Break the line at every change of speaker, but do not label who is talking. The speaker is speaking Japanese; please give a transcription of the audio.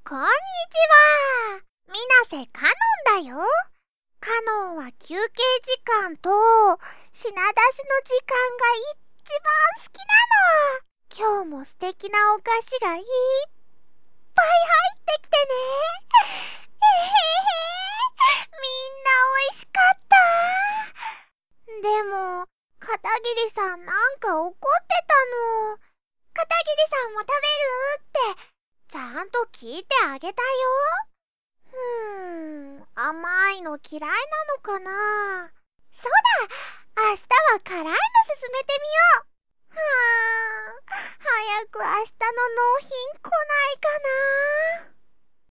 こんにちは。みなせかのんだよ。かのんは休憩時間と品出しの時間が一番好きなの。今日も素敵なお菓子がいっぱい入ってきてね。みんなおいしかった。でも片桐さんなんか怒ってたの。片桐さんも食べるってちゃんと聞いてあげたよ。甘いの嫌いなのかな。そうだ、明日は辛いの勧めてみよう。早く明日の納品来ないかな。